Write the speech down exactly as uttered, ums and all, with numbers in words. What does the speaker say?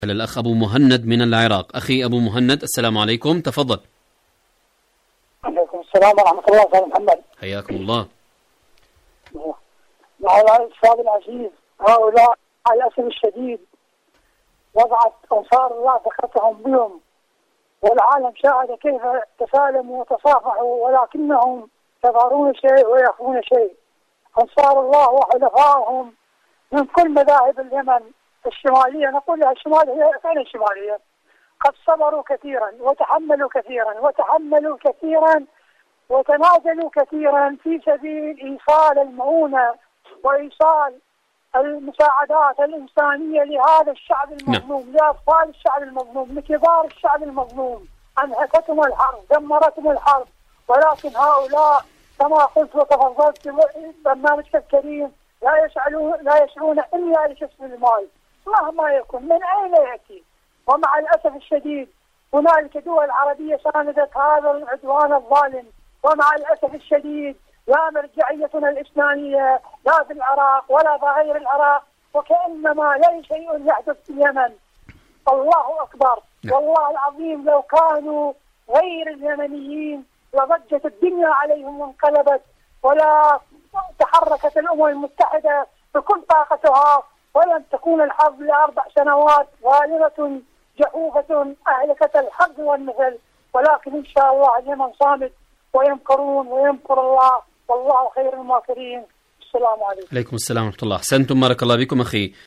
الأخ أبو مهند من العراق. أخي أبو مهند، السلام عليكم، تفضل. عليكم السلام ورحمة الله. أستاذ محمد، حياكم الله. وعلى الأستاذ العزيز، هؤلاء على الأسف الشديد وضعت أنصار الله ثقتهم بهم، والعالم شاهد كيف تسالموا وتصافحوا، ولكنهم يظهرون شيء ويخفون شيء. أنصار الله وحلفائهم من كل مذاهب اليمن الشمالية، نقول لها الشمالية، فين الشمالية؟ قد صبروا كثيرا وتحملوا كثيرا وتحملوا كثيرا وتنازلوا كثيرا في سبيل إيصال المعونة وإيصال المساعدات الإنسانية لهذا الشعب المظلوم، لأطفال الشعب المظلوم، لكبار الشعب المظلوم. أنهكتهم الحرب، دمرتهم الحرب، ولكن هؤلاء كما قلت وتفضلت في برنامجك الكريم لا يشعرون لا يشعرون إلا لكسب المال مهما يكن من أين يأتي. ومع الأسف الشديد هنالك دول عربية ساندت هذا العدوان الظالم، ومع الأسف الشديد لا مرجعيتنا الإسلامية لا في العراق ولا في غير العراق، وكأنما لا شيء يحدث في اليمن. الله أكبر، والله العظيم لو كانوا غير اليمنيين لضجت الدنيا عليهم وانقلبت، ولا تحركت الأمم المتحدة بكل طاقتها، ولم تكون الحرب لأربع سنوات غالبة جحوفة أهلكت الحرب والمثل. ولكن إن شاء الله اليمن صامت، ويمكرون ويمكر الله، والله خير الماكرين. السلام عليكم. عليكم السلام ورحمة الله. أحسنتم، بارك الله بكم أخي